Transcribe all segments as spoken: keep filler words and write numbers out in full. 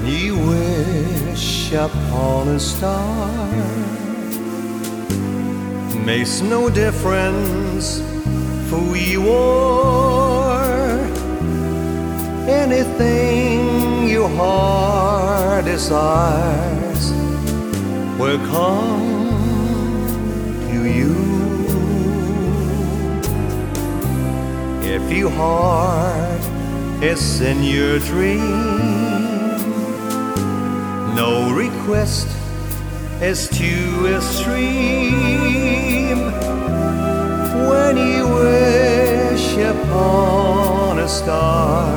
you wish upon a star, makes no difference who you are. Anything your heart desires will come to you. If your heart is in your dream, no request is too extreme. When you wish upon a star,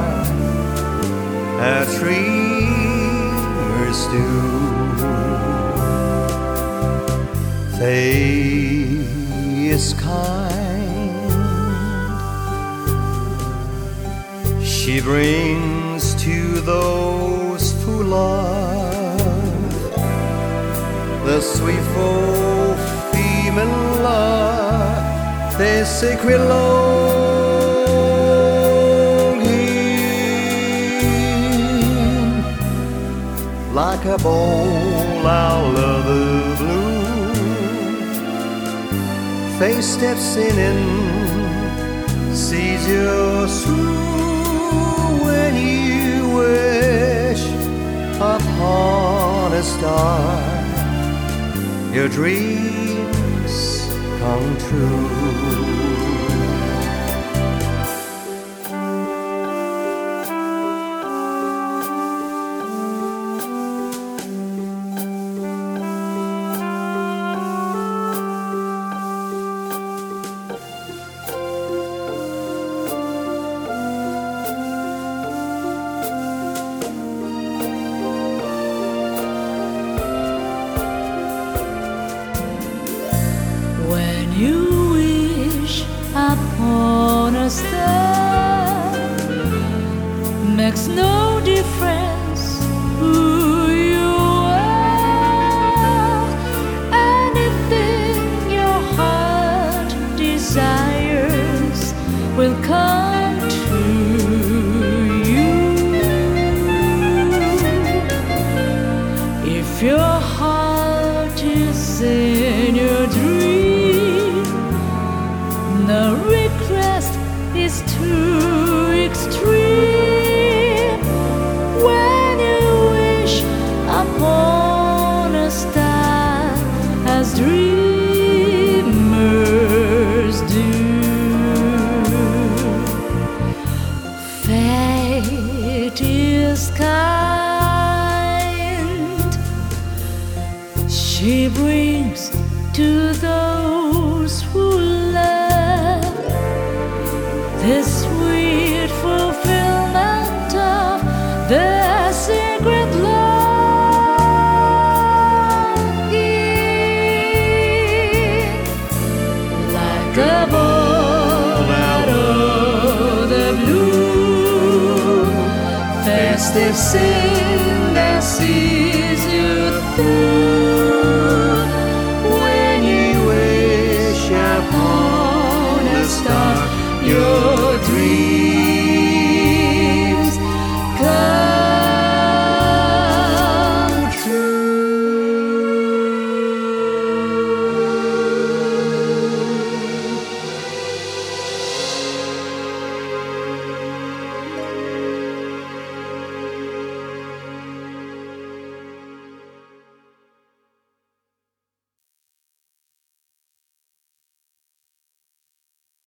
as dreamers do, fate is kind. She brings to those who love the sweet fulfillment love, the sacred longing, like a bowl out of the blue. Fate steps in and sees you through. When you wish upon a star, your dreams come true. When you wish upon a star, makes no difference who you are. Anything your heart desires will come to you. If your heart is in your dream, no request is too extreme. When you wish upon a star, as dreamers do, fate is kind. She brings to those who love the sweet fulfillment of the secret longing, like a bowl out of the blue. Festive sin that sees you through. When you wish upon a star, your dream